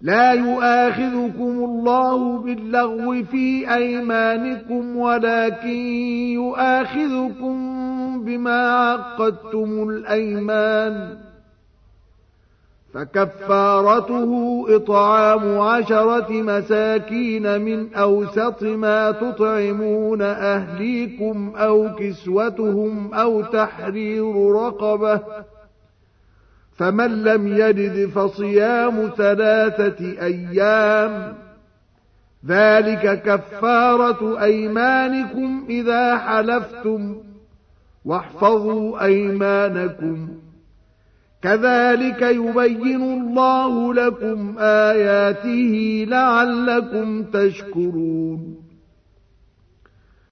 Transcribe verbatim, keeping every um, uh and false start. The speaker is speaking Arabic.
لا يؤاخذكم الله باللغو في أيمانكم ولكن يؤاخذكم بما عقدتم الأيمان، فكفارته إطعام عشرة مساكين من أوسط ما تطعمون أهليكم أو كسوتهم أو تحرير رقبة، فمن لم يجد فصيام ثلاثة أيام، ذلك كفارة أيمانكم إذا حلفتم، واحفظوا أيمانكم، كذلك يبين الله لكم آياته لعلكم تشكرون.